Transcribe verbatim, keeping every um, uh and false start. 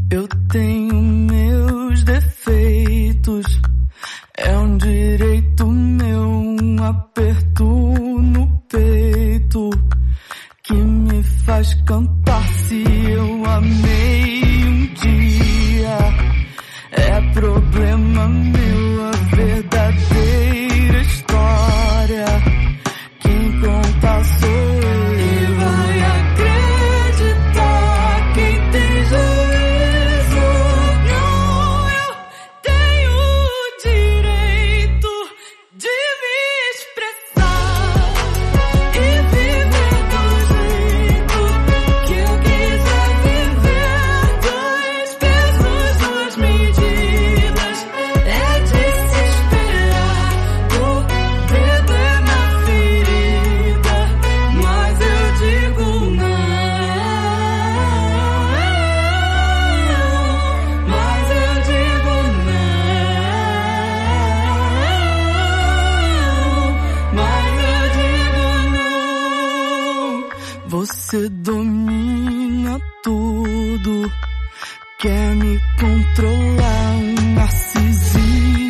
Eu tenho meus defeitos, é um direito meu, um aperto no peito que me faz cantar. Se eu amei um dia, é problema meu, a verdadeira história quem conta sou eu. E vai acreditar quem tem juízo. Não, eu tenho o direito de me expressar e viver do jeito que eu quiser viver. Dois pesos, duas medidas, é de se esperar. O dedo é na ferida, mas eu digo não. Mas eu digo não. Mas eu digo não. Você domina tudo, quer me controlar, um narcisista.